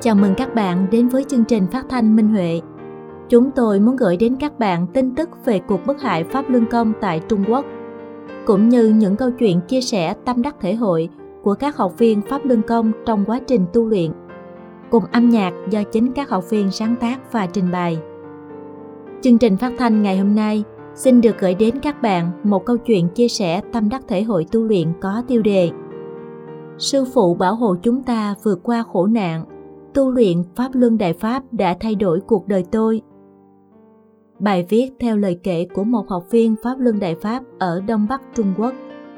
Chào mừng các bạn đến với chương trình phát thanh Minh Huệ. Chúng tôi muốn gửi đến các bạn tin tức về cuộc bức hại Pháp Luân Công tại Trung Quốc, cũng như những câu chuyện chia sẻ tâm đắc thể hội của các học viên Pháp Luân Công trong quá trình tu luyện, cùng âm nhạc do chính các học viên sáng tác và trình bày. Chương trình phát thanh ngày hôm nay xin được gửi đến các bạn một câu chuyện chia sẻ tâm đắc thể hội tu luyện có tiêu đề: Sư phụ bảo hộ chúng ta vượt qua khổ nạn, tu luyện Pháp Luân Đại Pháp đã thay đổi cuộc đời tôi. Bài viết theo lời kể của một học viên Pháp Luân Đại Pháp ở Đông Bắc Trung Quốc.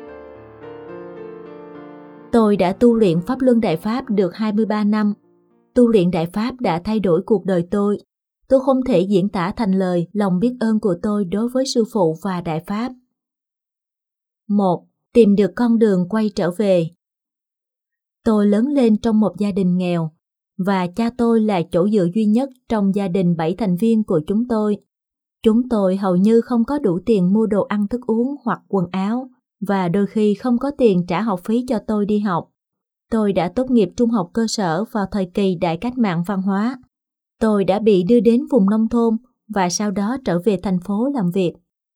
Tôi đã tu luyện Pháp Luân Đại Pháp được 23 năm. Tu luyện Đại Pháp đã thay đổi cuộc đời tôi. Tôi không thể diễn tả thành lời lòng biết ơn của tôi đối với Sư phụ và Đại Pháp. 1. Tìm được con đường quay trở về. Tôi lớn lên trong một gia đình nghèo, và cha tôi là chỗ dựa duy nhất trong gia đình 7 thành viên của chúng tôi. Chúng tôi hầu như không có đủ tiền mua đồ ăn thức uống hoặc quần áo, và đôi khi không có tiền trả học phí cho tôi đi học. Tôi đã tốt nghiệp trung học cơ sở vào thời kỳ đại cách mạng văn hóa. Tôi đã bị đưa đến vùng nông thôn và sau đó trở về thành phố làm việc.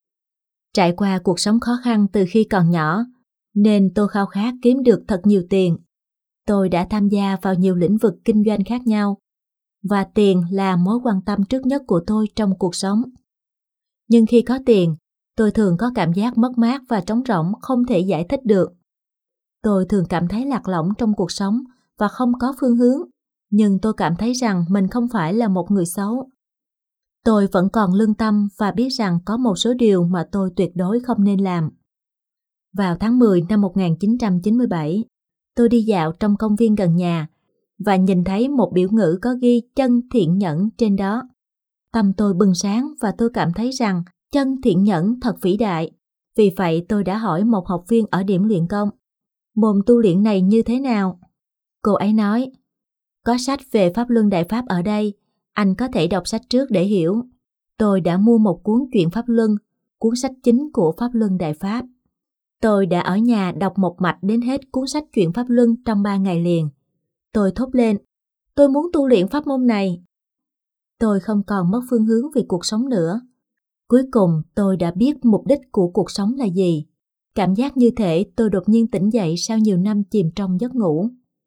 Trải qua cuộc sống khó khăn từ khi còn nhỏ, nên tôi khao khát kiếm được thật nhiều tiền. Tôi đã tham gia vào nhiều lĩnh vực kinh doanh khác nhau, và tiền là mối quan tâm trước nhất của tôi trong cuộc sống. Nhưng khi có tiền, tôi thường có cảm giác mất mát và trống rỗng không thể giải thích được. Tôi thường cảm thấy lạc lõng trong cuộc sống và không có phương hướng, nhưng tôi cảm thấy rằng mình không phải là một người xấu. Tôi vẫn còn lương tâm và biết rằng có một số điều mà tôi tuyệt đối không nên làm. Vào tháng 10 năm 1997, tôi đi dạo trong công viên gần nhà và nhìn thấy một biểu ngữ có ghi chân thiện nhẫn trên đó. Tâm tôi bừng sáng và tôi cảm thấy rằng chân thiện nhẫn thật vĩ đại. Vì vậy tôi đã hỏi một học viên ở điểm luyện công, môn tu luyện này như thế nào? Cô ấy nói, có sách về Pháp Luân Đại Pháp ở đây, anh có thể đọc sách trước để hiểu. Tôi đã mua một cuốn Chuyện Pháp Luân, cuốn sách chính của Pháp Luân Đại Pháp. Tôi đã ở nhà đọc một mạch đến hết cuốn sách Chuyện Pháp Luân trong 3 ngày liền. Tôi thốt lên, tôi muốn tu luyện pháp môn này. Tôi không còn mất phương hướng về cuộc sống nữa. Cuối cùng tôi đã biết mục đích của cuộc sống là gì. Cảm giác như thể tôi đột nhiên tỉnh dậy sau nhiều năm chìm trong giấc ngủ.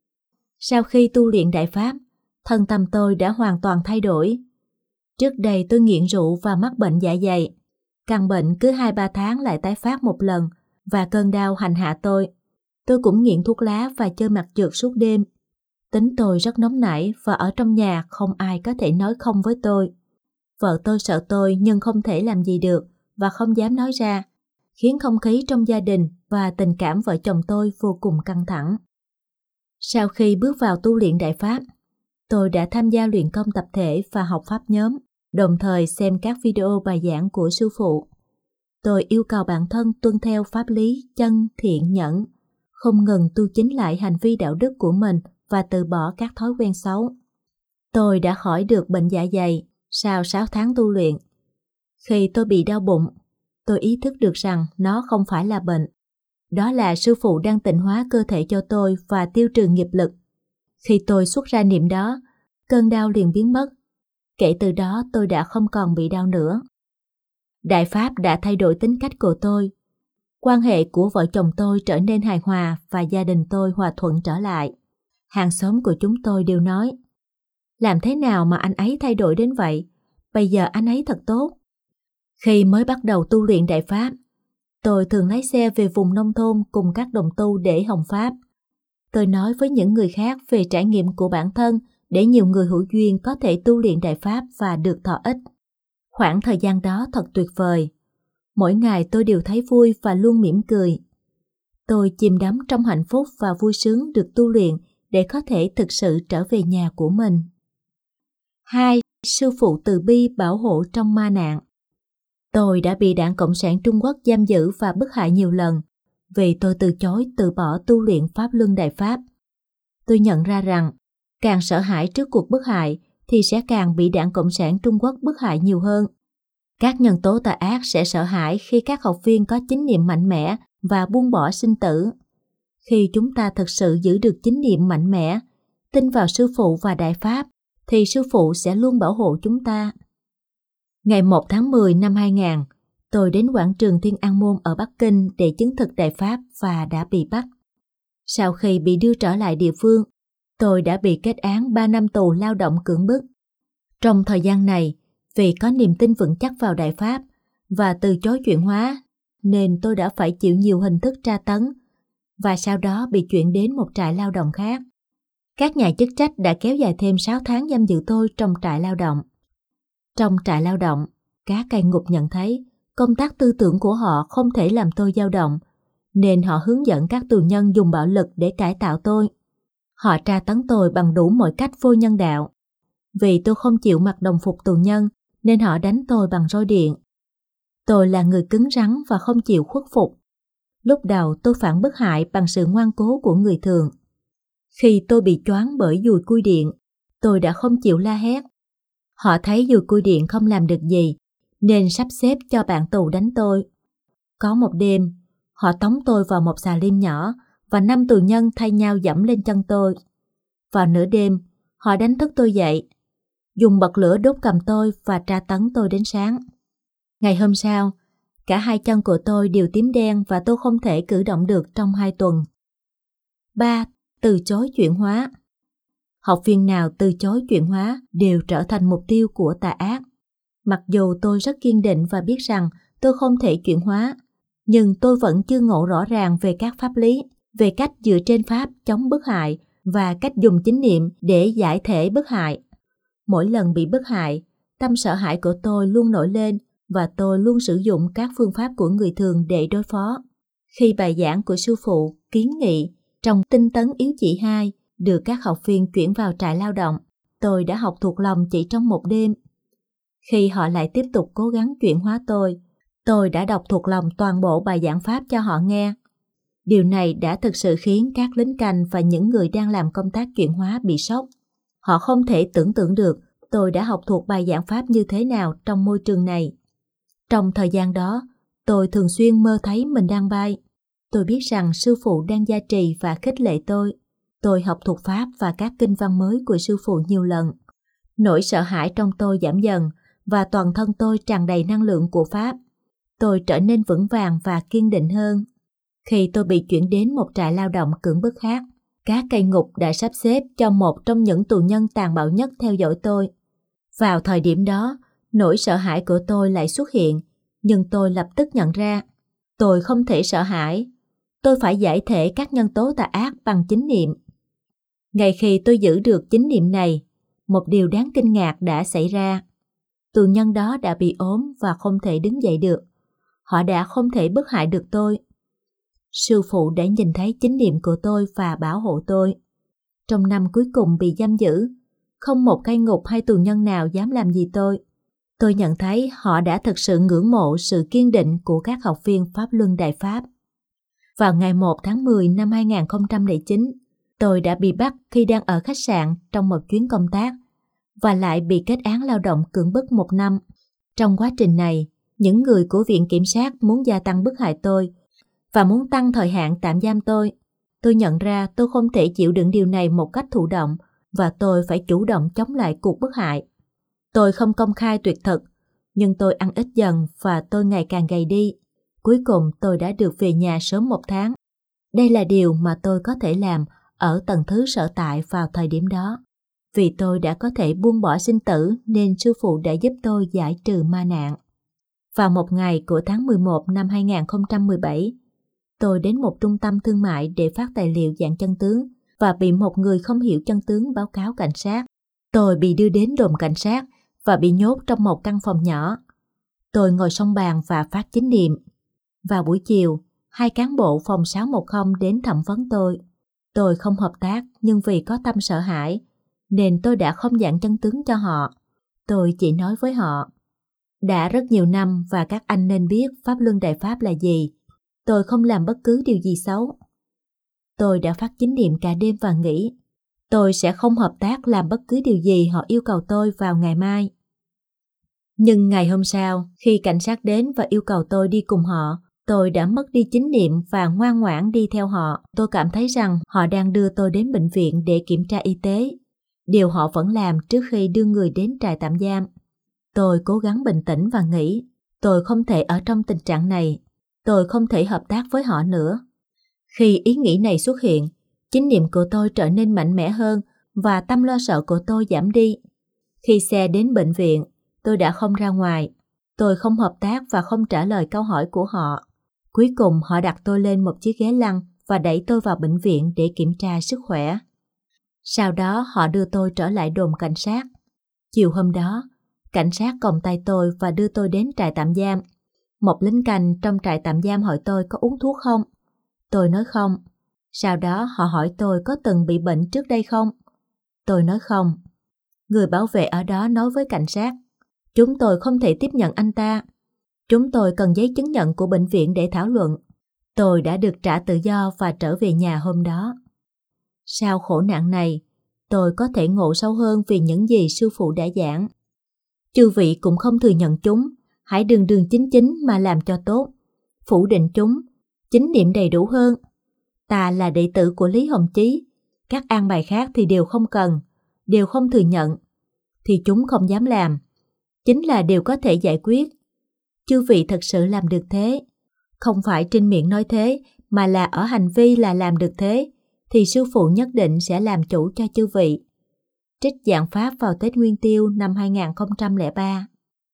Sau khi tu luyện Đại Pháp, thân tâm tôi đã hoàn toàn thay đổi. Trước đây tôi nghiện rượu và mắc bệnh dạ dày. Căn bệnh cứ 2-3 tháng lại tái phát một lần, và cơn đau hành hạ tôi. Tôi cũng nghiện thuốc lá và chơi mặt trượt suốt đêm. Tính tôi rất nóng nảy và ở trong nhà không ai có thể nói không với tôi. Vợ tôi sợ tôi nhưng không thể làm gì được và không dám nói ra, khiến không khí trong gia đình và tình cảm vợ chồng tôi vô cùng căng thẳng. Sau khi bước vào tu luyện Đại Pháp, tôi đã tham gia luyện công tập thể và học pháp nhóm, đồng thời xem các video bài giảng của sư phụ. Tôi yêu cầu bản thân tuân theo pháp lý chân thiện nhẫn, không ngừng tu chính lại hành vi đạo đức của mình và từ bỏ các thói quen xấu. Tôi đã khỏi được bệnh dạ dày sau 6 tháng tu luyện. Khi tôi bị đau bụng, tôi ý thức được rằng nó không phải là bệnh. Đó là sư phụ đang tịnh hóa cơ thể cho tôi và tiêu trừ nghiệp lực. Khi tôi xuất ra niệm đó, cơn đau liền biến mất. Kể từ đó tôi đã không còn bị đau nữa. Đại Pháp đã thay đổi tính cách của tôi. Quan hệ của vợ chồng tôi trở nên hài hòa và gia đình tôi hòa thuận trở lại. Hàng xóm của chúng tôi đều nói, làm thế nào mà anh ấy thay đổi đến vậy? Bây giờ anh ấy thật tốt. Khi mới bắt đầu tu luyện Đại Pháp, tôi thường lái xe về vùng nông thôn cùng các đồng tu để hồng Pháp. Tôi nói với những người khác về trải nghiệm của bản thân để nhiều người hữu duyên có thể tu luyện Đại Pháp và được thọ ích. Khoảng thời gian đó thật tuyệt vời. Mỗi ngày tôi đều thấy vui và luôn mỉm cười. Tôi chìm đắm trong hạnh phúc và vui sướng được tu luyện để có thể thực sự trở về nhà của mình. 2. Sư phụ từ bi bảo hộ trong ma nạn. Tôi đã bị Đảng Cộng sản Trung Quốc giam giữ và bức hại nhiều lần vì tôi từ chối từ bỏ tu luyện Pháp Luân Đại Pháp. Tôi nhận ra rằng càng sợ hãi trước cuộc bức hại thì sẽ càng bị Đảng Cộng sản Trung Quốc bức hại nhiều hơn. Các nhân tố tà ác sẽ sợ hãi khi các học viên có chính niệm mạnh mẽ và buông bỏ sinh tử. Khi chúng ta thực sự giữ được chính niệm mạnh mẽ, tin vào sư phụ và Đại Pháp, thì sư phụ sẽ luôn bảo hộ chúng ta. Ngày 1 tháng 10 năm 2000, tôi đến quảng trường Thiên An Môn ở Bắc Kinh để chứng thực Đại Pháp và đã bị bắt. Sau khi bị đưa trở lại địa phương, tôi đã bị kết án 3 năm tù lao động cưỡng bức. Trong thời gian này, vì có niềm tin vững chắc vào Đại Pháp và từ chối chuyển hóa, nên tôi đã phải chịu nhiều hình thức tra tấn và sau đó bị chuyển đến một trại lao động khác. Các nhà chức trách đã kéo dài thêm 6 tháng giam giữ tôi trong trại lao động. Trong trại lao động, các cai ngục nhận thấy công tác tư tưởng của họ không thể làm tôi dao động, nên họ hướng dẫn các tù nhân dùng bạo lực để cải tạo tôi. Họ tra tấn tôi bằng đủ mọi cách vô nhân đạo. Vì tôi không chịu mặc đồng phục tù nhân, nên họ đánh tôi bằng roi điện. Tôi là người cứng rắn và không chịu khuất phục. Lúc đầu tôi phản bức hại bằng sự ngoan cố của người thường. Khi tôi bị choáng bởi dùi cui điện, tôi đã không chịu la hét. Họ thấy dùi cui điện không làm được gì, nên sắp xếp cho bạn tù đánh tôi. Có một đêm, họ tống tôi vào một xà lim nhỏ và 5 tù nhân thay nhau giẫm lên chân tôi. Vào nửa đêm, họ đánh thức tôi dậy, dùng bật lửa đốt cầm tôi và tra tấn tôi đến sáng. Ngày hôm sau, cả hai chân của tôi đều tím đen và tôi không thể cử động được trong 2 tuần. 3. Từ chối chuyển hóa. Học viên nào từ chối chuyển hóa đều trở thành mục tiêu của tà ác. Mặc dù tôi rất kiên định và biết rằng tôi không thể chuyển hóa, nhưng tôi vẫn chưa ngộ rõ ràng về các pháp lý, về cách dựa trên pháp chống bức hại và cách dùng chánh niệm để giải thể bức hại. Mỗi lần bị bức hại, tâm sợ hãi của tôi luôn nổi lên và tôi luôn sử dụng các phương pháp của người thường để đối phó. Khi bài giảng của sư phụ kiến nghị trong tinh tấn yếu chỉ 2 được các học viên chuyển vào trại lao động, tôi đã học thuộc lòng chỉ trong một đêm. Khi họ lại tiếp tục cố gắng chuyển hóa tôi đã đọc thuộc lòng toàn bộ bài giảng pháp cho họ nghe. Điều này đã thực sự khiến các lính canh và những người đang làm công tác chuyển hóa bị sốc. Họ không thể tưởng tượng được tôi đã học thuộc bài giảng pháp như thế nào trong môi trường này. Trong thời gian đó, tôi thường xuyên mơ thấy mình đang bay. Tôi biết rằng sư phụ đang gia trì và khích lệ tôi. Tôi học thuộc pháp và các kinh văn mới của sư phụ nhiều lần. Nỗi sợ hãi trong tôi giảm dần và toàn thân tôi tràn đầy năng lượng của pháp. Tôi trở nên vững vàng và kiên định hơn. Khi tôi bị chuyển đến một trại lao động cưỡng bức khác, các cai ngục đã sắp xếp cho một trong những tù nhân tàn bạo nhất theo dõi tôi. Vào thời điểm đó, nỗi sợ hãi của tôi lại xuất hiện, nhưng tôi lập tức nhận ra, tôi không thể sợ hãi. Tôi phải giải thể các nhân tố tà ác bằng chánh niệm. Ngay khi tôi giữ được chánh niệm này, một điều đáng kinh ngạc đã xảy ra. Tù nhân đó đã bị ốm và không thể đứng dậy được. Họ đã không thể bức hại được tôi. Sư phụ đã nhìn thấy chánh niệm của tôi và bảo hộ tôi. Trong năm cuối cùng bị giam giữ, không một cai ngục hay tù nhân nào dám làm gì tôi. Tôi nhận thấy họ đã thực sự ngưỡng mộ sự kiên định của các học viên Pháp Luân Đại Pháp. Vào ngày 1 tháng 10 năm 2009, tôi đã bị bắt khi đang ở khách sạn trong một chuyến công tác và lại bị kết án lao động cưỡng bức 1 năm. Trong quá trình này, những người của Viện Kiểm sát muốn gia tăng bức hại tôi và muốn tăng thời hạn tạm giam tôi. Tôi nhận ra tôi không thể chịu đựng điều này một cách thụ động và tôi phải chủ động chống lại cuộc bức hại. Tôi không công khai tuyệt thực, nhưng tôi ăn ít dần và tôi ngày càng gầy đi. Cuối cùng tôi đã được về nhà sớm 1 tháng. Đây là điều mà tôi có thể làm ở tầng thứ sở tại vào thời điểm đó. Vì tôi đã có thể buông bỏ sinh tử nên sư phụ đã giúp tôi giải trừ ma nạn. Vào một ngày của tháng 11 năm 2017, tôi đến một trung tâm thương mại để phát tài liệu dạng chân tướng và bị một người không hiểu chân tướng báo cáo cảnh sát. Tôi bị đưa đến đồn cảnh sát và bị nhốt trong một căn phòng nhỏ. Tôi ngồi song bàn và phát chánh niệm. Vào buổi chiều, 2 cán bộ phòng 610 đến thẩm vấn tôi. Tôi không hợp tác nhưng vì có tâm sợ hãi, nên tôi đã không giảng chân tướng cho họ. Tôi chỉ nói với họ, đã rất nhiều năm và các anh nên biết Pháp Luân Đại Pháp là gì. Tôi không làm bất cứ điều gì xấu. Tôi đã phát chánh niệm cả đêm và nghĩ, tôi sẽ không hợp tác làm bất cứ điều gì họ yêu cầu tôi vào ngày mai. Nhưng ngày hôm sau, khi cảnh sát đến và yêu cầu tôi đi cùng họ, Tôi đã mất đi chánh niệm và ngoan ngoãn đi theo họ. Tôi cảm thấy rằng họ đang đưa tôi đến bệnh viện để kiểm tra y tế, điều họ vẫn làm trước khi đưa người đến trại tạm giam. Tôi cố gắng bình tĩnh và nghĩ, tôi không thể ở trong tình trạng này, tôi không thể hợp tác với họ nữa. Khi ý nghĩ này xuất hiện, chánh niệm của tôi trở nên mạnh mẽ hơn và tâm lo sợ của tôi giảm đi. Khi xe đến bệnh viện, tôi đã không ra ngoài. Tôi không hợp tác và không trả lời câu hỏi của họ. Cuối cùng họ đặt tôi lên một chiếc ghế lăn và đẩy tôi vào bệnh viện để kiểm tra sức khỏe. Sau đó họ đưa tôi trở lại đồn cảnh sát. Chiều hôm đó, cảnh sát còng tay tôi và đưa tôi đến trại tạm giam. Một lính canh trong trại tạm giam hỏi tôi có uống thuốc không. Tôi nói không. Sau đó họ hỏi tôi có từng bị bệnh trước đây không. Tôi nói không. Người bảo vệ ở đó nói với cảnh sát, chúng tôi không thể tiếp nhận anh ta. Chúng tôi cần giấy chứng nhận của bệnh viện để thảo luận. Tôi đã được trả tự do và trở về nhà hôm đó. Sau khổ nạn này, tôi có thể ngộ sâu hơn vì những gì sư phụ đã giảng. Chư vị cũng không thừa nhận chúng, hãy đường đường chính chính mà làm cho tốt. Phủ định chúng, chánh niệm đầy đủ hơn. Ta là đệ tử của Lý Hồng Chí, các an bài khác thì đều không cần, đều không thừa nhận, thì chúng không dám làm. Chính là điều có thể giải quyết. Chư vị thật sự làm được thế, không phải trên miệng nói thế, mà là ở hành vi là làm được thế, thì sư phụ nhất định sẽ làm chủ cho chư vị. Trích giảng pháp vào Tết Nguyên Tiêu năm 2003.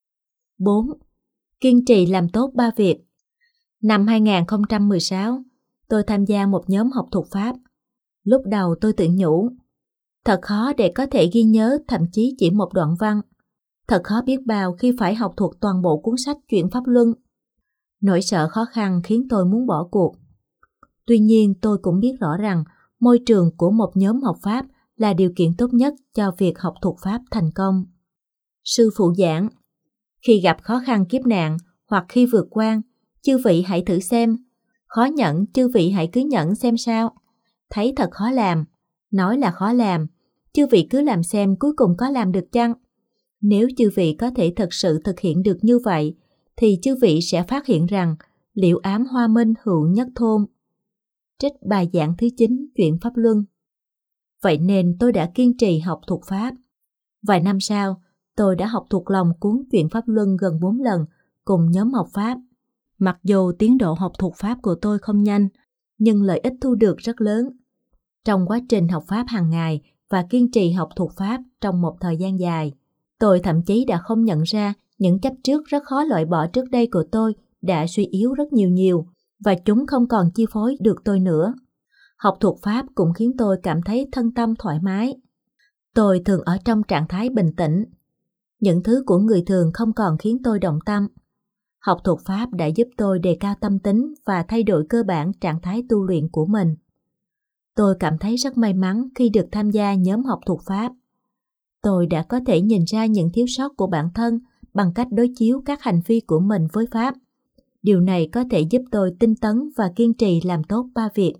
4. Kiên trì làm tốt 3 việc. Năm 2016, tôi tham gia một nhóm học thuật Pháp. Lúc đầu tôi tự nhủ, thật khó để có thể ghi nhớ thậm chí chỉ một đoạn văn. Thật khó biết bao khi phải học thuộc toàn bộ cuốn sách Chuyển Pháp Luân. Nỗi sợ khó khăn khiến tôi muốn bỏ cuộc. Tuy nhiên tôi cũng biết rõ rằng môi trường của một nhóm học Pháp là điều kiện tốt nhất cho việc học thuộc Pháp thành công. Sư phụ giảng, khi gặp khó khăn kiếp nạn hoặc khi vượt qua, chư vị hãy thử xem. Khó nhận, chư vị hãy cứ nhận xem sao. Thấy thật khó làm, nói là khó làm, chư vị cứ làm xem cuối cùng có làm được chăng? Nếu chư vị có thể thực sự thực hiện được như vậy, thì chư vị sẽ phát hiện rằng liễu ám hoa minh hữu nhất thôn. Trích bài giảng thứ 9 Chuyển Pháp Luân. Vậy nên tôi đã kiên trì học thuộc Pháp. Vài năm sau, tôi đã học thuộc lòng cuốn Chuyển Pháp Luân gần 4 lần cùng nhóm học Pháp. Mặc dù tiến độ học thuộc Pháp của tôi không nhanh, nhưng lợi ích thu được rất lớn. Trong quá trình học Pháp hàng ngày và kiên trì học thuộc Pháp trong một thời gian dài, tôi thậm chí đã không nhận ra những chấp trước rất khó loại bỏ trước đây của tôi đã suy yếu rất nhiều và chúng không còn chi phối được tôi nữa. Học thuộc Pháp cũng khiến tôi cảm thấy thân tâm thoải mái. Tôi thường ở trong trạng thái bình tĩnh. Những thứ của người thường không còn khiến tôi động tâm. Học thuộc Pháp đã giúp tôi đề cao tâm tính và thay đổi cơ bản trạng thái tu luyện của mình. Tôi cảm thấy rất may mắn khi được tham gia nhóm học thuộc Pháp. Tôi đã có thể nhìn ra những thiếu sót của bản thân bằng cách đối chiếu các hành vi của mình với Pháp. Điều này có thể giúp tôi tinh tấn và kiên trì làm tốt 3 việc.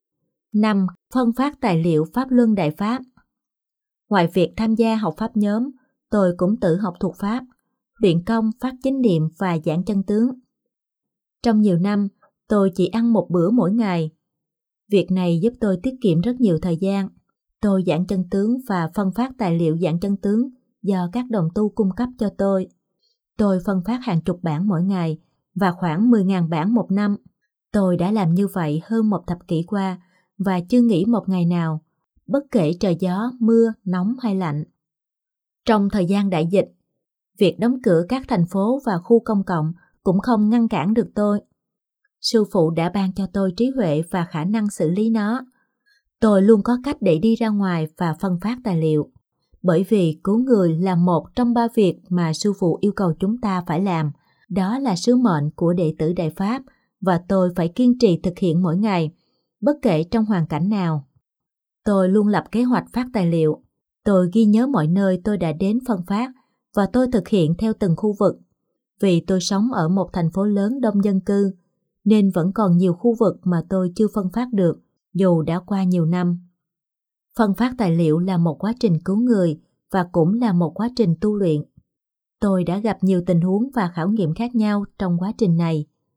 5. Phân phát tài liệu Pháp Luân Đại Pháp. Ngoài việc tham gia học Pháp nhóm, tôi cũng tự học thuộc Pháp, luyện công, phát chánh niệm và giảng chân tướng. Trong nhiều năm, tôi chỉ ăn một bữa mỗi ngày. Việc này giúp tôi tiết kiệm rất nhiều thời gian. Tôi giảng chân tướng và phân phát tài liệu giảng chân tướng do các đồng tu cung cấp cho tôi. Tôi phân phát hàng chục bản mỗi ngày và khoảng 10.000 bản một năm. Tôi đã làm như vậy hơn một thập kỷ qua và chưa nghỉ một ngày nào, bất kể trời gió, mưa, nóng hay lạnh. Trong thời gian đại dịch, việc đóng cửa các thành phố và khu công cộng cũng không ngăn cản được tôi. Sư phụ đã ban cho tôi trí huệ và khả năng xử lý nó. Tôi luôn có cách để đi ra ngoài và phân phát tài liệu, bởi vì cứu người là một trong 3 việc mà sư phụ yêu cầu chúng ta phải làm. Đó là sứ mệnh của đệ tử Đại Pháp và tôi phải kiên trì thực hiện mỗi ngày, bất kể trong hoàn cảnh nào. Tôi luôn lập kế hoạch phát tài liệu. Tôi ghi nhớ mọi nơi tôi đã đến phân phát và tôi thực hiện theo từng khu vực. Vì tôi sống ở một thành phố lớn đông dân cư, nên vẫn còn nhiều khu vực mà tôi chưa phân phát được, dù đã qua nhiều năm. Phân phát tài liệu là một quá trình cứu người và cũng là một quá trình tu luyện. Tôi đã gặp nhiều tình huống và khảo nghiệm khác nhau trong quá trình này.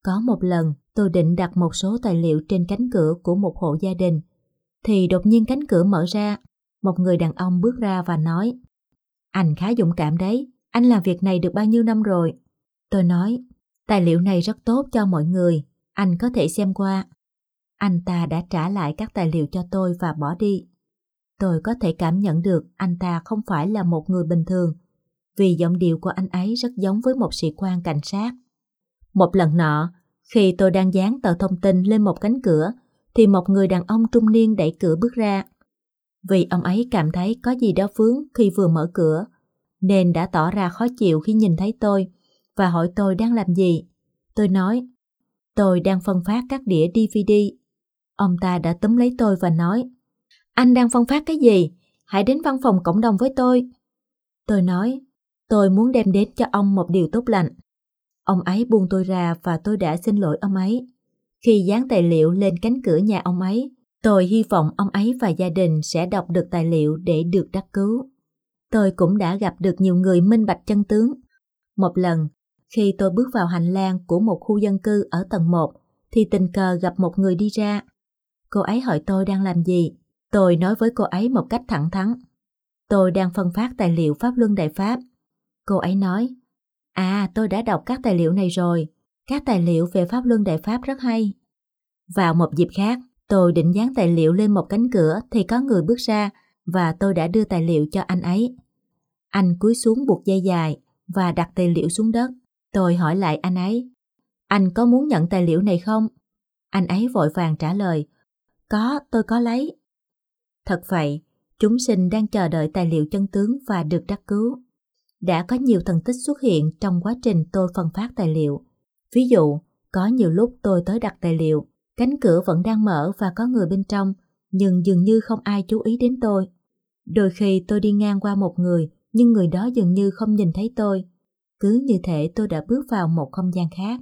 Có một lần, tôi định đặt một số tài liệu trên cánh cửa của một hộ gia đình, thì đột nhiên cánh cửa mở ra, một người đàn ông bước ra và nói: "Anh khá dũng cảm đấy, anh làm việc này được bao nhiêu năm rồi?" Tôi nói: "Tài liệu này rất tốt cho mọi người, anh có thể xem qua." Anh ta đã trả lại các tài liệu cho tôi và bỏ đi. Tôi có thể cảm nhận được anh ta không phải là một người bình thường, vì giọng điệu của anh ấy rất giống với một sĩ quan cảnh sát. Một lần nọ, khi tôi đang dán tờ thông tin lên một cánh cửa, thì một người đàn ông trung niên đẩy cửa bước ra. Vì ông ấy cảm thấy có gì đó vướng khi vừa mở cửa, nên đã tỏ ra khó chịu khi nhìn thấy tôi và hỏi tôi đang làm gì. Tôi nói: "Tôi đang phân phát các đĩa DVD." Ông ta đã túm lấy tôi và nói: "Anh đang phân phát cái gì? Hãy đến văn phòng cộng đồng với tôi." Tôi nói: "Tôi muốn đem đến cho ông một điều tốt lành." Ông ấy buông tôi ra và tôi đã xin lỗi ông ấy. Khi dán tài liệu lên cánh cửa nhà ông ấy, tôi hy vọng ông ấy và gia đình sẽ đọc được tài liệu để được đắc cứu. Tôi cũng đã gặp được nhiều người minh bạch chân tướng. Một lần, khi tôi bước vào hành lang của một khu dân cư ở tầng 1, thì tình cờ gặp một người đi ra. Cô ấy hỏi tôi đang làm gì. Tôi nói với cô ấy một cách thẳng thắn: "Tôi đang phân phát tài liệu Pháp Luân Đại Pháp." Cô ấy nói: "Tôi đã đọc các tài liệu này rồi. Các tài liệu về Pháp Luân Đại Pháp rất hay." Vào một dịp khác, tôi định dán tài liệu lên một cánh cửa thì có người bước ra và tôi đã đưa tài liệu cho anh ấy. Anh cúi xuống buộc dây dài và đặt tài liệu xuống đất. Tôi hỏi lại anh ấy: "Anh có muốn nhận tài liệu này không?" Anh ấy vội vàng trả lời: "Có, tôi có lấy." Thật vậy, chúng sinh đang chờ đợi tài liệu chân tướng và được đắc cứu. Đã có nhiều thần tích xuất hiện trong quá trình tôi phân phát tài liệu. Ví dụ, có nhiều lúc tôi tới đặt tài liệu, cánh cửa vẫn đang mở và có người bên trong, nhưng dường như không ai chú ý đến tôi. Đôi khi tôi đi ngang qua một người, nhưng người đó dường như không nhìn thấy tôi. Cứ như thể tôi đã bước vào một không gian khác.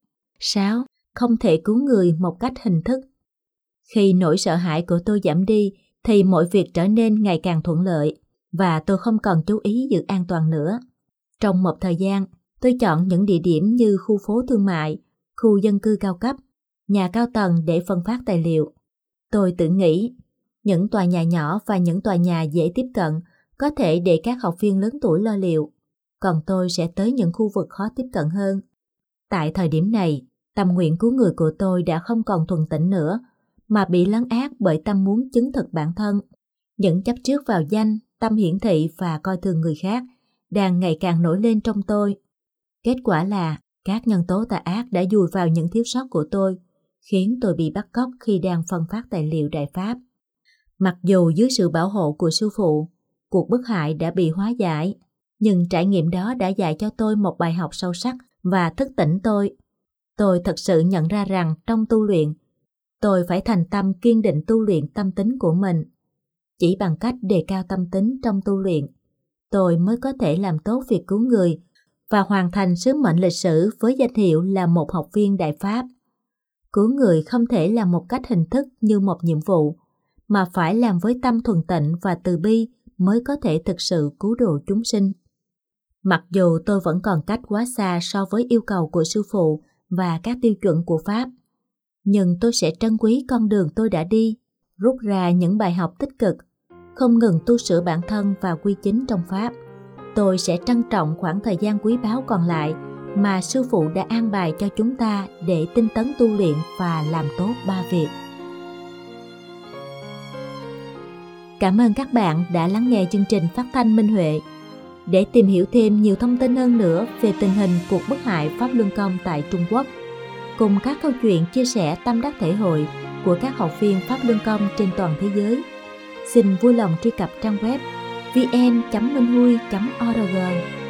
6. Không thể cứu người một cách hình thức. Khi nỗi sợ hãi của tôi giảm đi, thì mọi việc trở nên ngày càng thuận lợi, và tôi không còn chú ý giữ an toàn nữa. Trong một thời gian, tôi chọn những địa điểm như khu phố thương mại, khu dân cư cao cấp, nhà cao tầng để phân phát tài liệu. Tôi tự nghĩ, những tòa nhà nhỏ và những tòa nhà dễ tiếp cận có thể để các học viên lớn tuổi lo liệu, còn tôi sẽ tới những khu vực khó tiếp cận hơn. Tại thời điểm này, tâm nguyện cứu người của tôi đã không còn thuần tịnh nữa, mà bị lấn át bởi tâm muốn chứng thực bản thân. Những chấp trước vào danh, tâm hiển thị và coi thường người khác đang ngày càng nổi lên trong tôi. Kết quả là các nhân tố tà ác đã dùi vào những thiếu sót của tôi, khiến tôi bị bắt cóc khi đang phân phát tài liệu Đại Pháp. Mặc dù dưới sự bảo hộ của sư phụ, cuộc bức hại đã bị hóa giải, nhưng trải nghiệm đó đã dạy cho tôi một bài học sâu sắc và thức tỉnh tôi. Tôi thật sự nhận ra rằng trong tu luyện, tôi phải thành tâm kiên định tu luyện tâm tính của mình. Chỉ bằng cách đề cao tâm tính trong tu luyện, tôi mới có thể làm tốt việc cứu người và hoàn thành sứ mệnh lịch sử với danh hiệu là một học viên Đại Pháp. Cứu người không thể là một cách hình thức như một nhiệm vụ, mà phải làm với tâm thuần tịnh và từ bi mới có thể thực sự cứu độ chúng sinh. Mặc dù tôi vẫn còn cách quá xa so với yêu cầu của sư phụ và các tiêu chuẩn của Pháp, nhưng tôi sẽ trân quý con đường tôi đã đi, rút ra những bài học tích cực, không ngừng tu sửa bản thân và quy chính trong Pháp. Tôi sẽ trân trọng khoảng thời gian quý báu còn lại mà sư phụ đã an bài cho chúng ta để tinh tấn tu luyện và làm tốt 3 việc. Cảm ơn các bạn đã lắng nghe chương trình phát thanh Minh Huệ. Để tìm hiểu thêm nhiều thông tin hơn nữa về tình hình cuộc bức hại Pháp Luân Công tại Trung Quốc, cùng các câu chuyện chia sẻ tâm đắc thể hội của các học viên Pháp Luân Công trên toàn thế giới, xin vui lòng truy cập trang web vn.minhui.org.